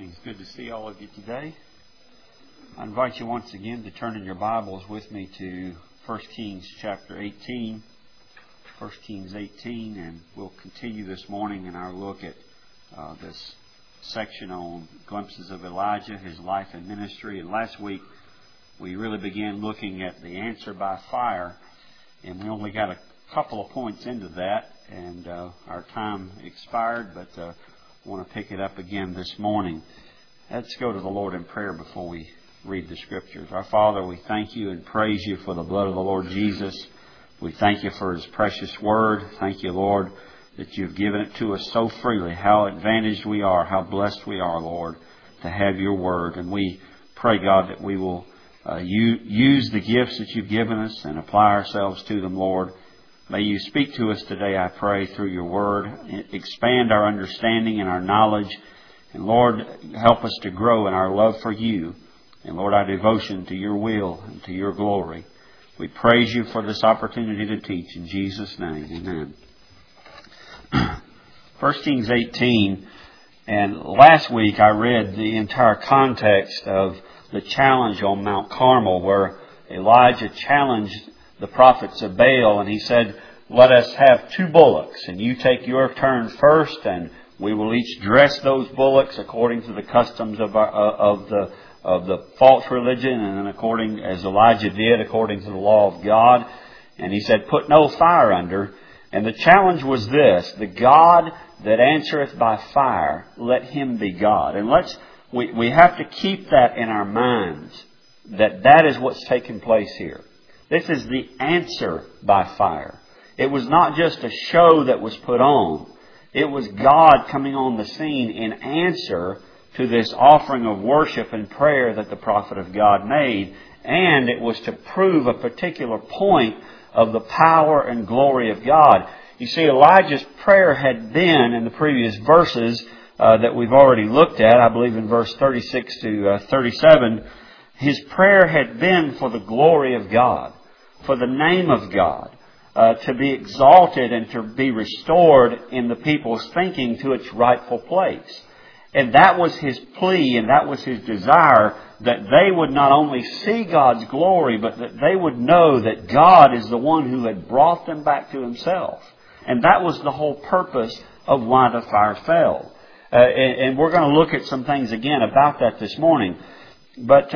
It's good to see all of you today. I invite you once again to turn in your Bibles with me to 1 Kings chapter 18. 1 Kings 18, and we'll continue this morning in our look at this section on glimpses of Elijah, his life and ministry. And last week we really began looking at the answer by fire, and we only got a couple of points into that, and our time expired, but I want to pick it up again this morning. Let's go to the Lord in prayer before we read the Scriptures. Our Father, we thank you and praise you for the blood of the Lord Jesus. We thank you for His precious Word. Thank you, Lord, that you've given it to us so freely. How advantaged we are, how blessed we are, Lord, to have your Word. And we pray, God, that we will use the gifts that you've given us and apply ourselves to them, Lord. May you speak to us today, I pray, through your Word. Expand our understanding and our knowledge. And Lord, help us to grow in our love for you. And Lord, our devotion to your will and to your glory. We praise you for this opportunity to teach. In Jesus' name, amen. 1 Kings 18. And last week I read the entire context of the challenge on Mount Carmel, where Elijah challenged the prophets of Baal, and he said, let us have 2 bullocks, and you take your turn first, and we will each dress those bullocks according to the customs of the false religion, and then according as Elijah did, according to the law of God. And he said, put no fire under. And the challenge was this: the God that answereth by fire, let him be God. And we have to keep that in our minds, that is what's taking place here. This is the answer by fire. It was not just a show that was put on. It was God coming on the scene in answer to this offering of worship and prayer that the prophet of God made. And it was to prove a particular point of the power and glory of God. You see, Elijah's prayer had been, in the previous verses that we've already looked at, I believe in verse 36 to 37, his prayer had been for the glory of God, for the name of God, to be exalted and to be restored in the people's thinking to its rightful place. And that was his plea, and that was his desire, that they would not only see God's glory, but that they would know that God is the one who had brought them back to himself. And that was the whole purpose of why the fire fell. And we're going to look at some things again about that this morning. But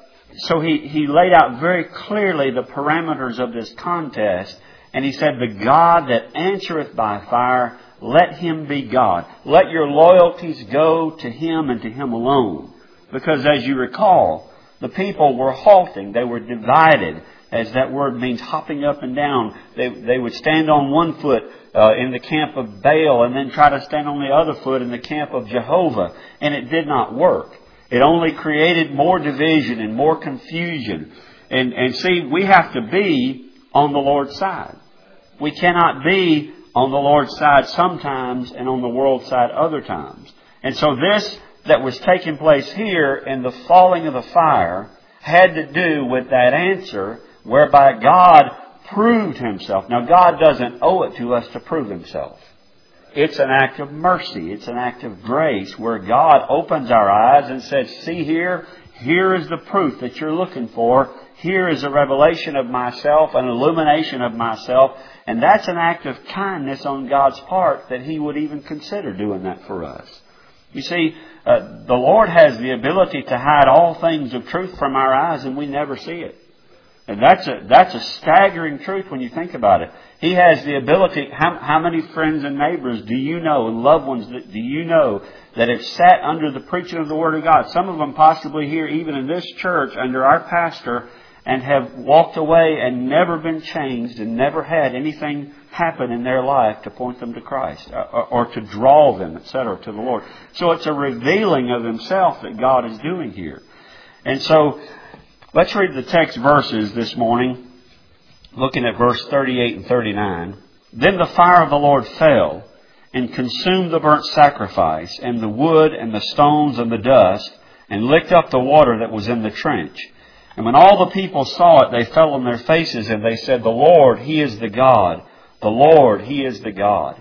so he laid out very clearly the parameters of this contest. And he said, the God that answereth by fire, let him be God. Let your loyalties go to him and to him alone. Because as you recall, the people were halting. They were divided, as that word means hopping up and down. They would stand on one foot in the camp of Baal and then try to stand on the other foot in the camp of Jehovah. And it did not work. It only created more division and more confusion. And see, we have to be on the Lord's side. We cannot be on the Lord's side sometimes and on the world's side other times. And so this that was taking place here in the falling of the fire had to do with that answer whereby God proved himself. Now, God doesn't owe it to us to prove himself. It's an act of mercy. It's an act of grace where God opens our eyes and says, see here is the proof that you're looking for. Here is a revelation of myself, an illumination of myself. And that's an act of kindness on God's part that he would even consider doing that for us. You see, the Lord has the ability to hide all things of truth from our eyes and we never see it. And that's a staggering truth when you think about it. He has the ability. How many friends and neighbors do you know, and loved ones do you know, that have sat under the preaching of the Word of God? Some of them possibly here, even in this church, under our pastor, and have walked away and never been changed and never had anything happen in their life to point them to Christ or to draw them, etc., to the Lord. So it's a revealing of himself that God is doing here. And so let's read the text verses this morning, looking at verse 38 and 39. Then the fire of the Lord fell and consumed the burnt sacrifice and the wood and the stones and the dust and licked up the water that was in the trench. And when all the people saw it, they fell on their faces and they said, the Lord, He is the God. The Lord, He is the God.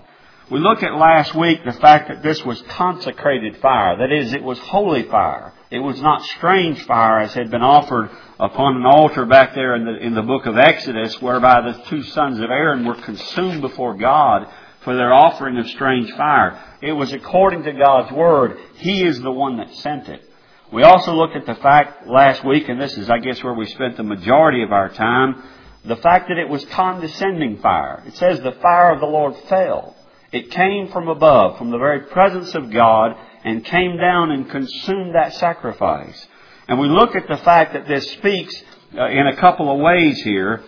We looked at last week the fact that this was consecrated fire. That is, it was holy fire. It was not strange fire as had been offered upon an altar back there in the book of Exodus, whereby the two sons of Aaron were consumed before God for their offering of strange fire. It was according to God's Word. He is the one that sent it. We also looked at the fact last week, and this is, I guess, where we spent the majority of our time, the fact that it was condescending fire. It says the fire of the Lord fell. It came from above, from the very presence of God, and came down and consumed that sacrifice. And we looked at the fact that this speaks in a couple of ways here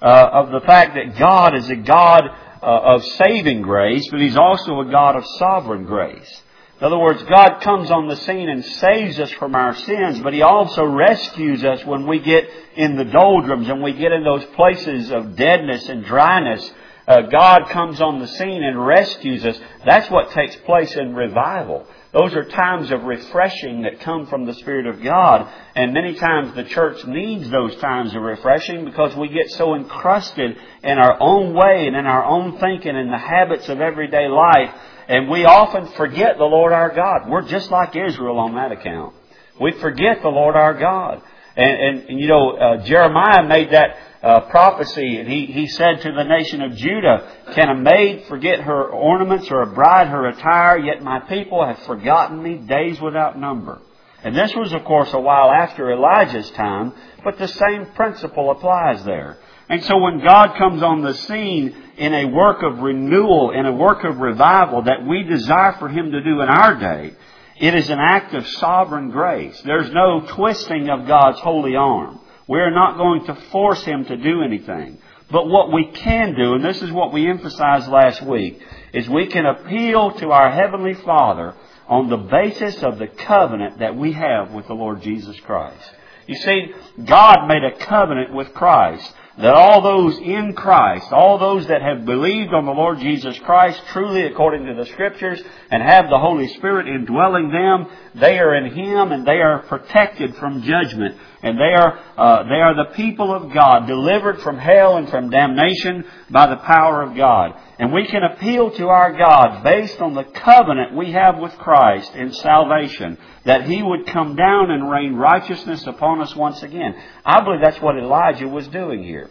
of the fact that God is a God of saving grace, but He's also a God of sovereign grace. In other words, God comes on the scene and saves us from our sins, but He also rescues us when we get in the doldrums and we get in those places of deadness and dryness. God comes on the scene and rescues us. That's what takes place in revival. Those are times of refreshing that come from the Spirit of God. And many times the church needs those times of refreshing because we get so encrusted in our own way and in our own thinking and the habits of everyday life. And we often forget the Lord our God. We're just like Israel on that account. We forget the Lord our God. And Jeremiah made that prophecy, and he said to the nation of Judah, "Can a maid forget her ornaments or a bride her attire? Yet my people have forgotten me days without number." And this was, of course, a while after Elijah's time, but the same principle applies there. And so when God comes on the scene in a work of renewal, in a work of revival that we desire for Him to do in our day, it is an act of sovereign grace. There's no twisting of God's holy arm. We're not going to force Him to do anything. But what we can do, and this is what we emphasized last week, is we can appeal to our Heavenly Father on the basis of the covenant that we have with the Lord Jesus Christ. You see, God made a covenant with Christ that all those in Christ, all those that have believed on the Lord Jesus Christ truly according to the Scriptures and have the Holy Spirit indwelling them, they are in Him and they are protected from judgment. And they are the people of God, delivered from hell and from damnation by the power of God. And we can appeal to our God based on the covenant we have with Christ in salvation, that He would come down and rain righteousness upon us once again. I believe that's what Elijah was doing here.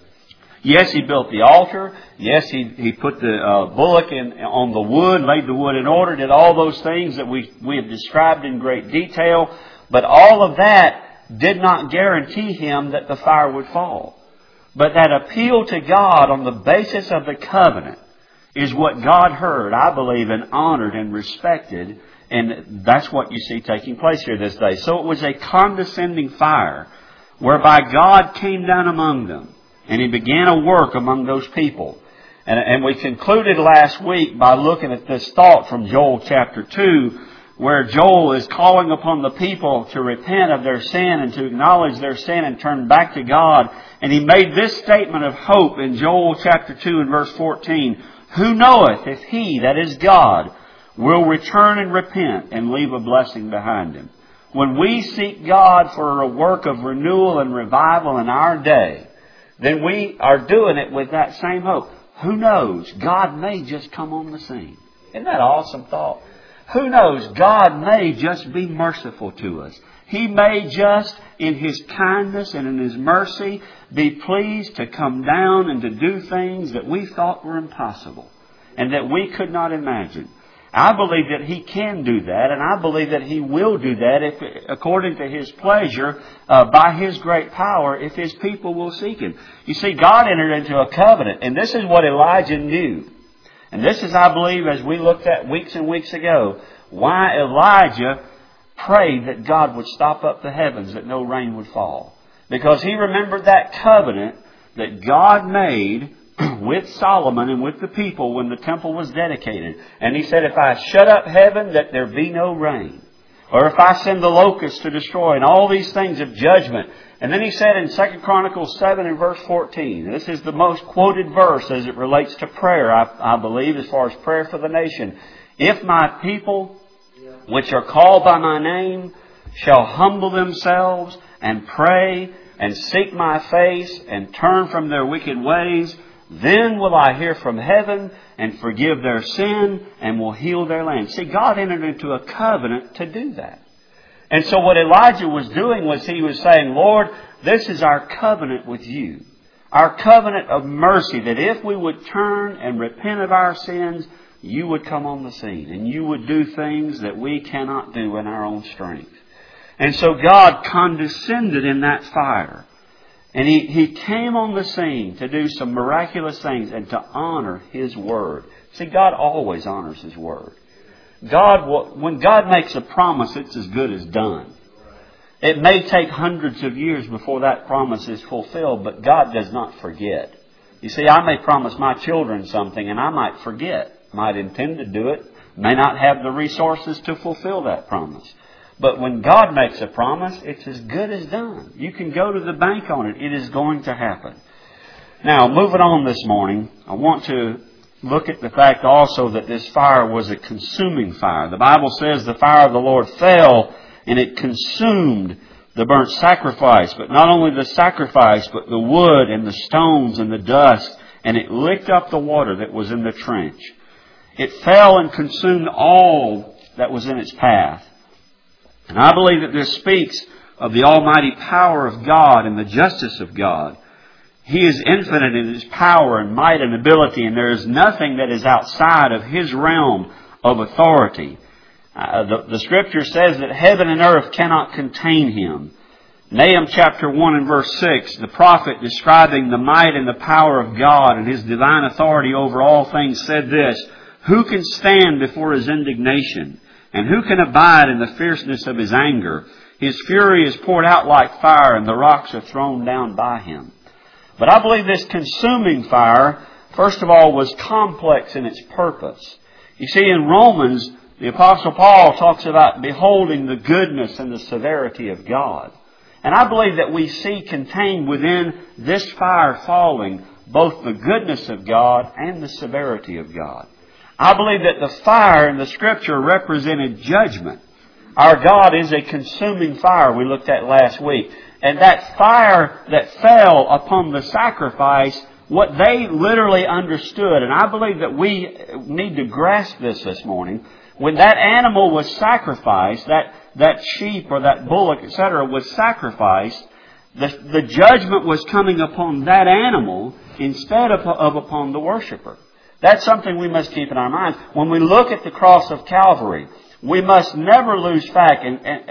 Yes, he built the altar. Yes, he put the bullock on the wood, laid the wood in order, did all those things that we have described in great detail. But all of that did not guarantee him that the fire would fall. But that appeal to God on the basis of the covenant is what God heard, I believe, and honored and respected. And that's what you see taking place here this day. So it was a condescending fire whereby God came down among them and He began a work among those people. And we concluded last week by looking at this thought from Joel chapter 2, where Joel is calling upon the people to repent of their sin and to acknowledge their sin and turn back to God. And he made this statement of hope in Joel chapter 2 and verse 14. "Who knoweth if He, that is God, will return and repent and leave a blessing behind Him?" When we seek God for a work of renewal and revival in our day, then we are doing it with that same hope. Who knows? God may just come on the scene. Isn't that an awesome thought? Who knows? God may just be merciful to us. He may just, in His kindness and in His mercy, be pleased to come down and to do things that we thought were impossible and that we could not imagine. I believe that He can do that, and I believe that He will do that if, according to His pleasure, by His great power, if His people will seek Him. You see, God entered into a covenant, and this is what Elijah knew. And this is, I believe, as we looked at weeks and weeks ago, why Elijah prayed that God would stop up the heavens, that no rain would fall. Because he remembered that covenant that God made with Solomon and with the people when the temple was dedicated. And he said, if I shut up heaven, that there be no rain. Or if I send the locusts to destroy, and all these things of judgment. And then he said in 2 Chronicles 7 and verse 14, this is the most quoted verse as it relates to prayer, I believe, as far as prayer for the nation. "If my people, which are called by my name, shall humble themselves and pray and seek my face and turn from their wicked ways, then will I hear from heaven and forgive their sin and will heal their land. See, God entered into a covenant to do that. And so what Elijah was doing was he was saying, Lord, this is our covenant with you. Our covenant of mercy, that if we would turn and repent of our sins, you would come on the scene and you would do things that we cannot do in our own strength. And so God condescended in that fire. And He came on the scene to do some miraculous things and to honor His Word. See, God always honors His Word. When God makes a promise, it's as good as done. It may take hundreds of years before that promise is fulfilled, but God does not forget. You see, I may promise my children something and I might forget, might intend to do it, may not have the resources to fulfill that promise. But when God makes a promise, it's as good as done. You can go to the bank on it. It is going to happen. Now, moving on this morning, I want to look at the fact also that this fire was a consuming fire. The Bible says the fire of the Lord fell and it consumed the burnt sacrifice. But not only the sacrifice, but the wood and the stones and the dust. And it licked up the water that was in the trench. It fell and consumed all that was in its path. And I believe that this speaks of the almighty power of God and the justice of God. He is infinite in His power and might and ability, and there is nothing that is outside of His realm of authority. The Scripture says that heaven and earth cannot contain Him. Nahum chapter 1 and verse 6, the prophet describing the might and the power of God and His divine authority over all things said this, "Who can stand before His indignation? And who can abide in the fierceness of His anger? His fury is poured out like fire, and the rocks are thrown down by Him." But I believe this consuming fire, first of all, was complex in its purpose. You see, in Romans, the Apostle Paul talks about beholding the goodness and the severity of God. And I believe that we see contained within this fire falling both the goodness of God and the severity of God. I believe that the fire in the Scripture represented judgment. Our God is a consuming fire we looked at last week. And that fire that fell upon the sacrifice, what they literally understood, and I believe that we need to grasp this morning, when that animal was sacrificed, that sheep or that bullock, etc., was sacrificed, the judgment was coming upon that animal instead of upon the worshiper. That's something we must keep in our minds. When we look at the cross of Calvary, we must never lose sight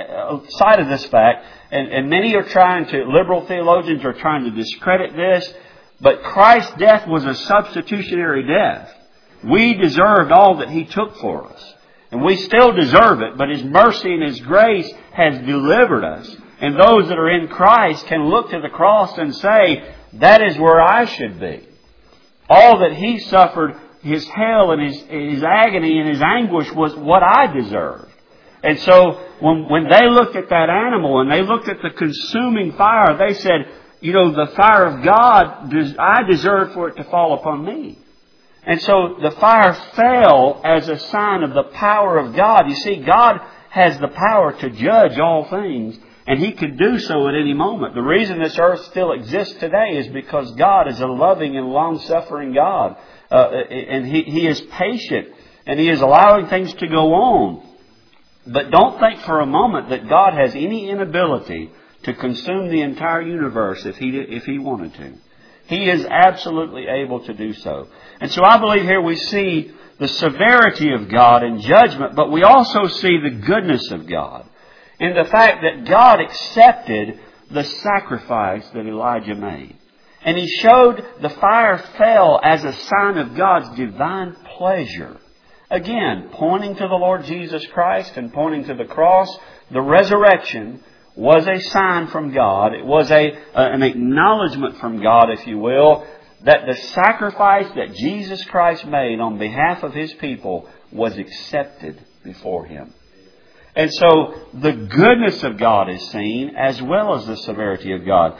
of this fact. And many are liberal theologians are trying to discredit this. But Christ's death was a substitutionary death. We deserved all that He took for us. And we still deserve it. But His mercy and His grace has delivered us. And those that are in Christ can look to the cross and say, that is where I should be. All that He suffered, His hell and His agony and His anguish was what I deserved. And so when they looked at that animal and they looked at the consuming fire, they said, the fire of God, I deserve for it to fall upon me. And so the fire fell as a sign of the power of God. You see, God has the power to judge all things. And He could do so at any moment. The reason this earth still exists today is because God is a loving and long-suffering God. And He is patient. And He is allowing things to go on. But don't think for a moment that God has any inability to consume the entire universe if He wanted to. He is absolutely able to do so. And so I believe here we see the severity of God in judgment, but we also see the goodness of God in the fact that God accepted the sacrifice that Elijah made. And He showed the fire fell as a sign of God's divine pleasure. Again, pointing to the Lord Jesus Christ and pointing to the cross, the resurrection was a sign from God. It was an acknowledgement from God, if you will, that the sacrifice that Jesus Christ made on behalf of His people was accepted before Him. And so the goodness of God is seen as well as the severity of God.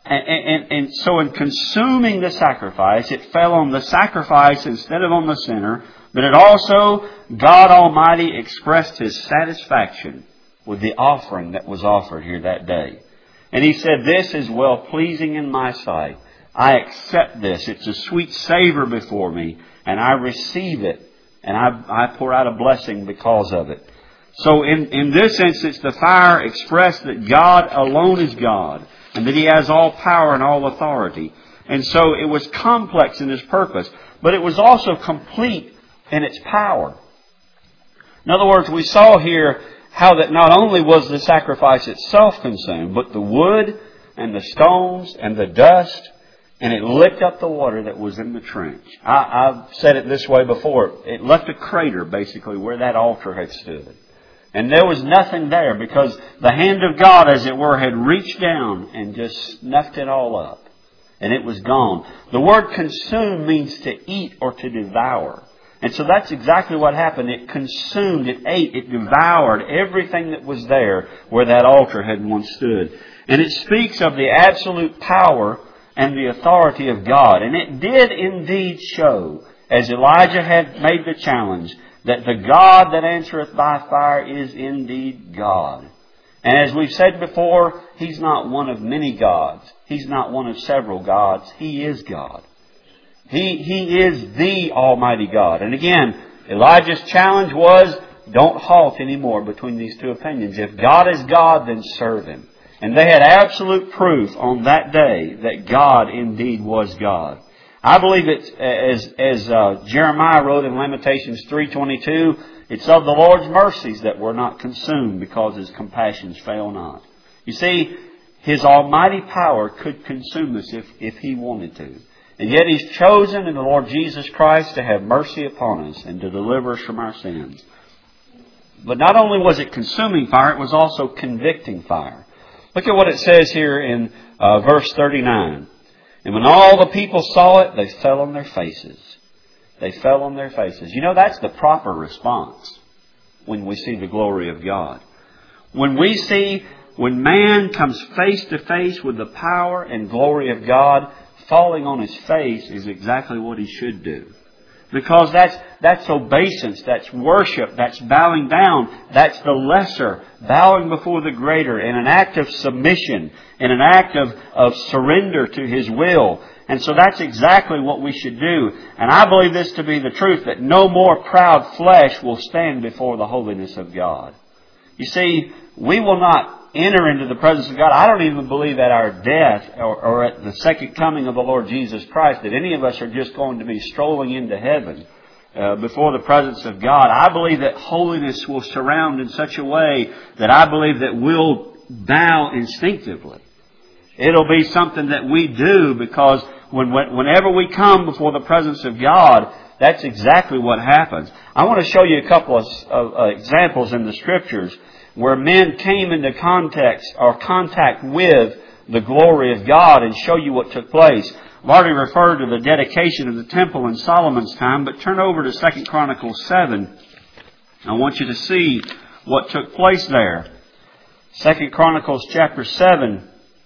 And so in consuming the sacrifice, it fell on the sacrifice instead of on the sinner. But it also, God Almighty expressed His satisfaction with the offering that was offered here that day. And He said, "This is well pleasing in my sight, I accept this. It's a sweet savor before me, and I receive it, and I pour out a blessing because of it. So in this instance, the fire expressed that God alone is God, and that He has all power and all authority. And so it was complex in its purpose, but it was also complete in its power. In other words, we saw here how that not only was the sacrifice itself consumed, but the wood and the stones and the dust, and it licked up the water that was in the trench. I've said it this way before. It left a crater, basically, where that altar had stood. And there was nothing there because the hand of God, as it were, had reached down and just snuffed it all up. And it was gone. The word consume means to eat or to devour. And so that's exactly what happened. It consumed, it ate, it devoured everything that was there where that altar had once stood. And it speaks of the absolute power and the authority of God. And it did indeed show, as Elijah had made the challenge, that the God that answereth by fire is indeed God. And as we've said before, He's not one of many gods. He's not one of several gods. He is God. He is the Almighty God. And again, Elijah's challenge was, don't halt anymore between these two opinions. If God is God, then serve Him. And they had absolute proof on that day that God indeed was God. I believe it's, as Jeremiah wrote in Lamentations 3:22, it's of the Lord's mercies that we're not consumed because His compassions fail not. You see, His almighty power could consume us if He wanted to. And yet He's chosen in the Lord Jesus Christ to have mercy upon us and to deliver us from our sins. But not only was it consuming fire, it was also convicting fire. Look at what it says here in verse 39. And when all the people saw it, they fell on their faces. They fell on their faces. You know, that's the proper response when we see the glory of God. When man comes face to face with the power and glory of God, falling on his face is exactly what he should do. Because that's obeisance, that's worship, that's bowing down, that's the lesser bowing before the greater in an act of submission, in an act of surrender to His will. And so that's exactly what we should do. And I believe this to be the truth, that no more proud flesh will stand before the holiness of God. You see, we will not enter into the presence of God. I don't even believe at our death or at the second coming of the Lord Jesus Christ that any of us are just going to be strolling into heaven before the presence of God. I believe that holiness will surround in such a way that I believe that we'll bow instinctively. It'll be something that we do because whenever we come before the presence of God, that's exactly what happens. I want to show you a couple of examples in the Scriptures where men came into contact with the glory of God and show you what took place. I've already referred to the dedication of the temple in Solomon's time, but turn over to 2 Chronicles 7. I want you to see what took place there. 2 Chronicles chapter 7.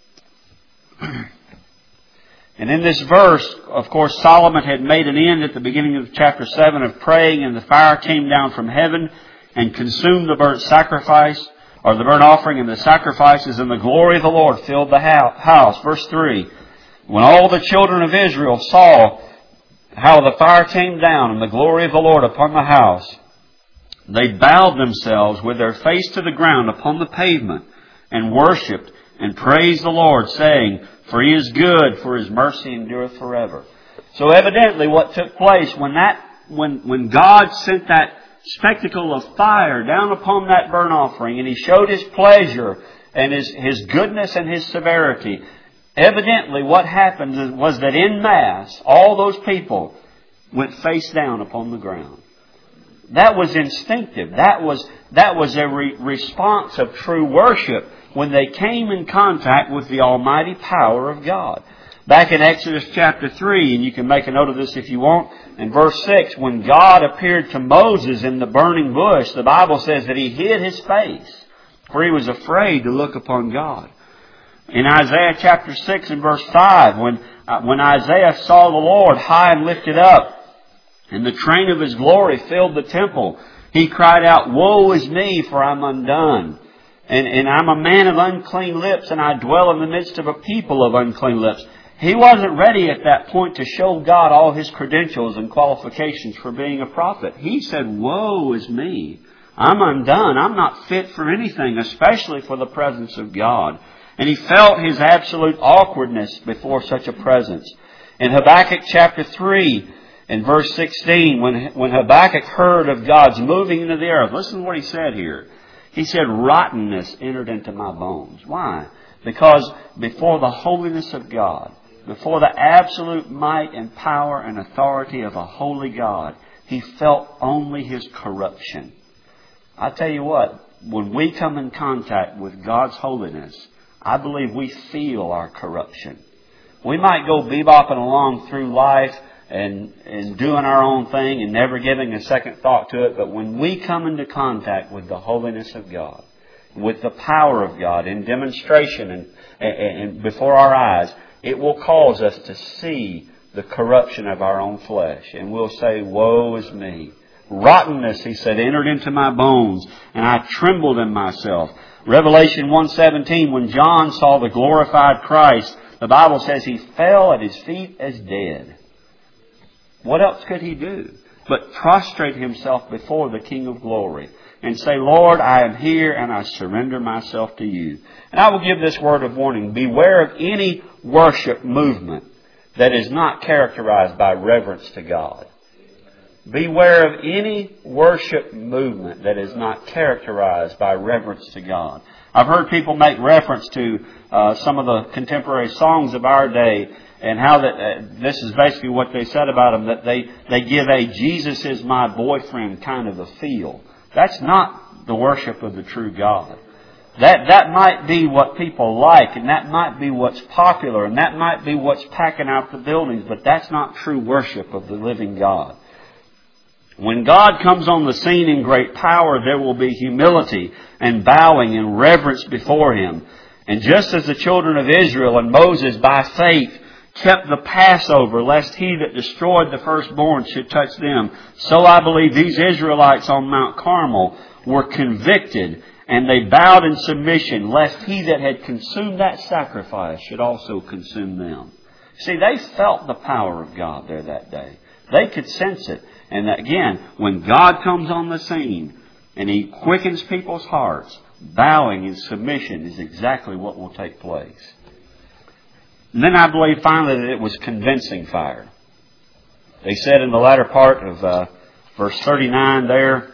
And in this verse, of course, Solomon had made an end at the beginning of chapter 7 of praying, and the fire came down from heaven and consumed the burnt sacrifice, or the burnt offering and the sacrifices, and the glory of the Lord filled the house. Verse 3, when all the children of Israel saw how the fire came down and the glory of the Lord upon the house, they bowed themselves with their face to the ground upon the pavement and worshipped and praised the Lord, saying, for He is good, for His mercy endureth forever. So evidently what took place when God sent that spectacle of fire down upon that burnt offering, and He showed His pleasure and His goodness and His severity, evidently what happened was that in mass, all those people went face down upon the ground. That was instinctive. That was a response of true worship when they came in contact with the almighty power of God. Back in Exodus chapter 3, and you can make a note of this if you want, in verse 6, when God appeared to Moses in the burning bush, the Bible says that he hid his face, for he was afraid to look upon God. In Isaiah chapter 6 and verse 5, when Isaiah saw the Lord high and lifted up, and the train of His glory filled the temple, he cried out, woe is me, for I'm undone. And I'm a man of unclean lips, and I dwell in the midst of a people of unclean lips. He wasn't ready at that point to show God all His credentials and qualifications for being a prophet. He said, "Woe is me. I'm undone. I'm not fit for anything, especially for the presence of God." And he felt his absolute awkwardness before such a presence. In Habakkuk chapter 3 and verse 16, when Habakkuk heard of God's moving into the earth, listen to what he said here. He said, "Rottenness entered into my bones." Why? Because before the holiness of God, before the absolute might and power and authority of a holy God, he felt only his corruption. I tell you what, when we come in contact with God's holiness, I believe we feel our corruption. We might go bebopping along through life and doing our own thing and never giving a second thought to it, but when we come into contact with the holiness of God, with the power of God in demonstration and before our eyes, it will cause us to see the corruption of our own flesh. And we'll say, "Woe is me. Rottenness," he said, "entered into my bones, and I trembled in myself." Revelation 1:17, when John saw the glorified Christ, the Bible says he fell at His feet as dead. What else could he do but prostrate himself before the King of Glory and say, "Lord, I am here and I surrender myself to You." And I will give this word of warning. Beware of any worship movement that is not characterized by reverence to God. Beware of any worship movement that is not characterized by reverence to God. I've heard people make reference to some of the contemporary songs of our day and how that this is basically what they said about them, that they give a "Jesus is my boyfriend" kind of a feel. That's not the worship of the true God. That might be what people like, and that might be what's popular, and that might be what's packing out the buildings, but that's not true worship of the living God. When God comes on the scene in great power, there will be humility and bowing and reverence before Him. And just as the children of Israel and Moses by faith kept the Passover, lest he that destroyed the firstborn should touch them, so I believe these Israelites on Mount Carmel were convicted, and they bowed in submission, lest he that had consumed that sacrifice should also consume them. See, they felt the power of God there that day. They could sense it. And again, when God comes on the scene and He quickens people's hearts, bowing in submission is exactly what will take place. And then I believe finally that it was convincing fire. They said in the latter part of verse 39 there,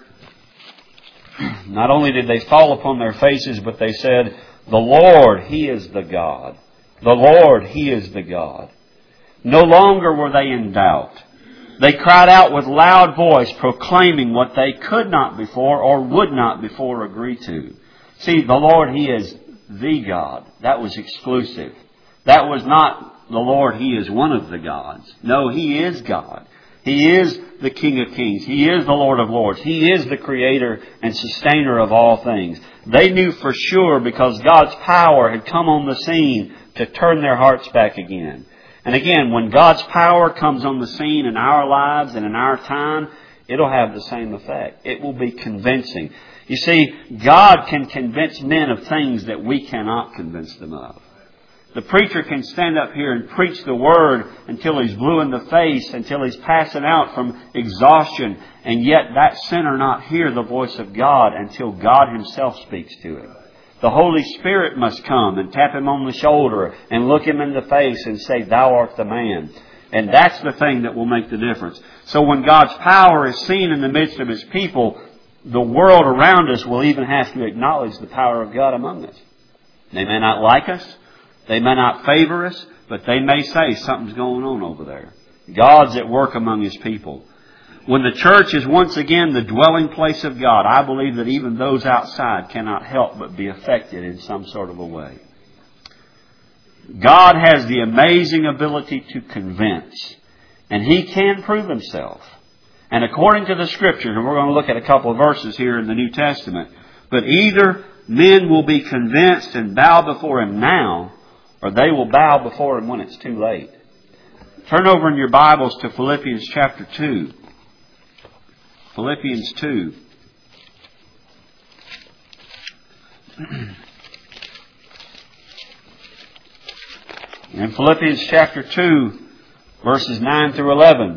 not only did they fall upon their faces, but they said, "The Lord, He is the God. The Lord, He is the God." No longer were they in doubt. They cried out with loud voice, proclaiming what they could not before or would not before agree to. See, the Lord, He is the God. That was exclusive. That was not the Lord, He is one of the gods. No, He is God. He is the King of Kings. He is the Lord of Lords. He is the Creator and Sustainer of all things. They knew for sure because God's power had come on the scene to turn their hearts back again. And again, when God's power comes on the scene in our lives and in our time, it'll have the same effect. It will be convincing. You see, God can convince men of things that we cannot convince them of. The preacher can stand up here and preach the Word until he's blue in the face, until he's passing out from exhaustion, and yet that sinner not hear the voice of God until God Himself speaks to him. The Holy Spirit must come and tap him on the shoulder and look him in the face and say, "Thou art the man." And that's the thing that will make the difference. So when God's power is seen in the midst of His people, the world around us will even have to acknowledge the power of God among us. They may not like us. They may not favor us, but they may say something's going on over there. God's at work among His people. When the church is once again the dwelling place of God, I believe that even those outside cannot help but be affected in some sort of a way. God has the amazing ability to convince, and He can prove Himself. And according to the Scriptures, and we're going to look at a couple of verses here in the New Testament, but either men will be convinced and bow before Him now, or they will bow before Him when it's too late. Turn over in your Bibles to Philippians chapter 2. Philippians 2. In Philippians chapter 2, verses 9 through 11.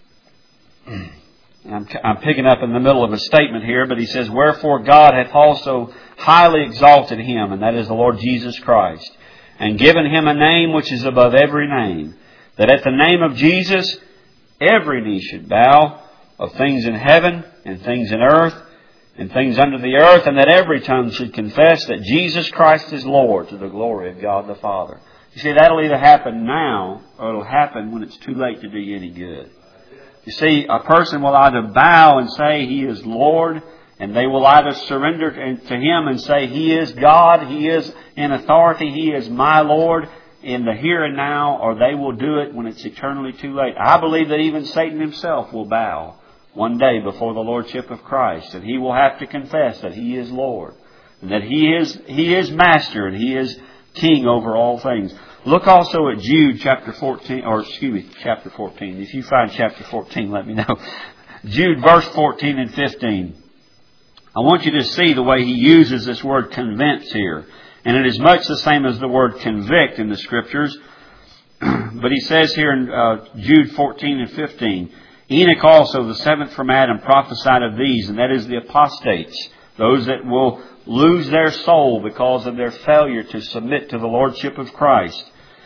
I'm picking up in the middle of a statement here, but he says, "Wherefore God hath also highly exalted Him," and that is the Lord Jesus Christ, "and given Him a name which is above every name, that at the name of Jesus every knee should bow, of things in heaven, and things in earth, and things under the earth, and that every tongue should confess that Jesus Christ is Lord, to the glory of God the Father." You see, that'll either happen now, or it'll happen when it's too late to do you any good. You see, a person will either bow and say He is Lord, and they will either surrender to Him and say He is God, He is in authority, He is my Lord in the here and now, or they will do it when it's eternally too late. I believe that even Satan himself will bow one day before the Lordship of Christ, and he will have to confess that He is Lord, and that He is Master, and He is King over all things. Look also at Jude chapter 14, chapter 14. If you find chapter 14, let me know. Jude verse 14 and 15. I want you to see the way he uses this word convince here. And it is much the same as the word convict in the Scriptures. But he says here in Jude 14 and 15, "Enoch also, the seventh from Adam, prophesied of these," and that is the apostates, those that will lose their soul because of their failure to submit to the Lordship of Christ.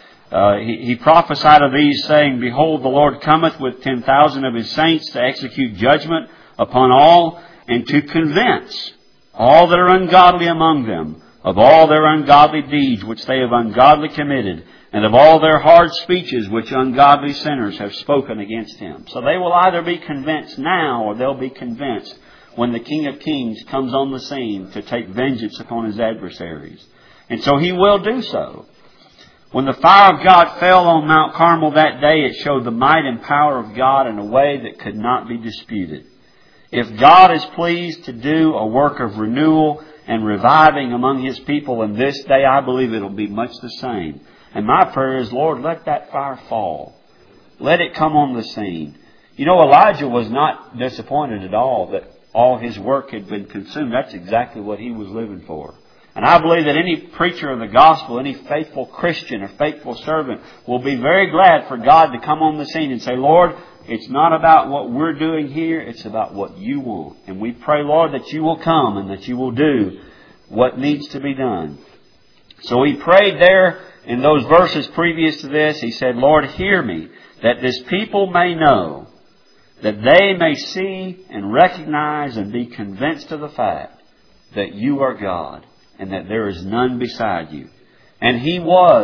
He prophesied of these, saying, "Behold, the Lord cometh with 10,000 of His saints to execute judgment upon all, and to convince all that are ungodly among them of all their ungodly deeds which they have ungodly committed, and of all their hard speeches which ungodly sinners have spoken against Him." So they will either be convinced now, or they'll be convinced when the King of Kings comes on the scene to take vengeance upon His adversaries. And so He will do so. When the fire of God fell on Mount Carmel that day, it showed the might and power of God in a way that could not be disputed. If God is pleased to do a work of renewal and reviving among His people in this day, I believe it'll be much the same. And my prayer is, Lord, let that fire fall. Let it come on the scene. You know, Elijah was not disappointed at all that all his work had been consumed. That's exactly what he was living for. And I believe that any preacher of the gospel, any faithful Christian or faithful servant will be very glad for God to come on the scene and say, "Lord, it's not about what we're doing here, it's about what You want. And we pray, Lord, that You will come and that You will do what needs to be done." So he prayed there in those verses previous to this. He said, "Lord, hear me, that this people may know, that they may see and recognize and be convinced of the fact that You are God, and that there is none beside You." And they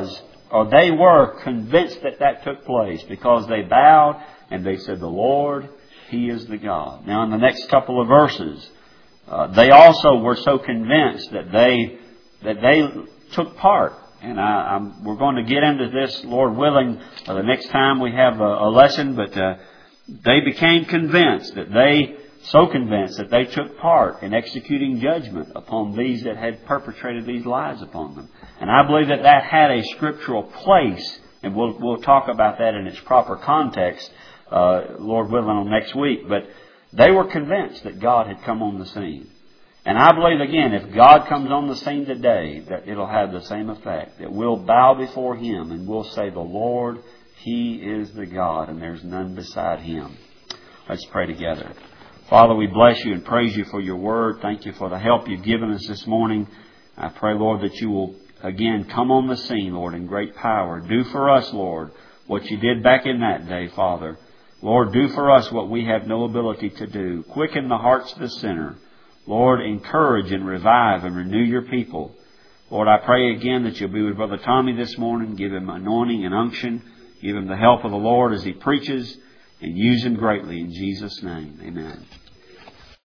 were convinced that took place, because they bowed and they said, "The Lord, He is the God." Now in the next couple of verses, they also were so convinced that they took part. And we're going to get into this, Lord willing, the next time we have a lesson, but they became convinced that they took part in executing judgment upon these that had perpetrated these lies upon them. And I believe that had a scriptural place, and we'll talk about that in its proper context, Lord willing, on next week. But they were convinced that God had come on the scene. And I believe, again, if God comes on the scene today, that it'll have the same effect. That we'll bow before Him and we'll say, "The Lord, He is the God, and there's none beside Him." Let's pray together. Father, we bless You and praise You for Your Word. Thank You for the help You've given us this morning. I pray, Lord, that You will again come on the scene, Lord, in great power. Do for us, Lord, what You did back in that day, Father. Lord, do for us what we have no ability to do. Quicken the hearts of the sinner. Lord, encourage and revive and renew Your people. Lord, I pray again that You'll be with Brother Tommy this morning. Give him anointing and unction. Give him the help of the Lord as he preaches, and use him greatly in Jesus' name. Amen.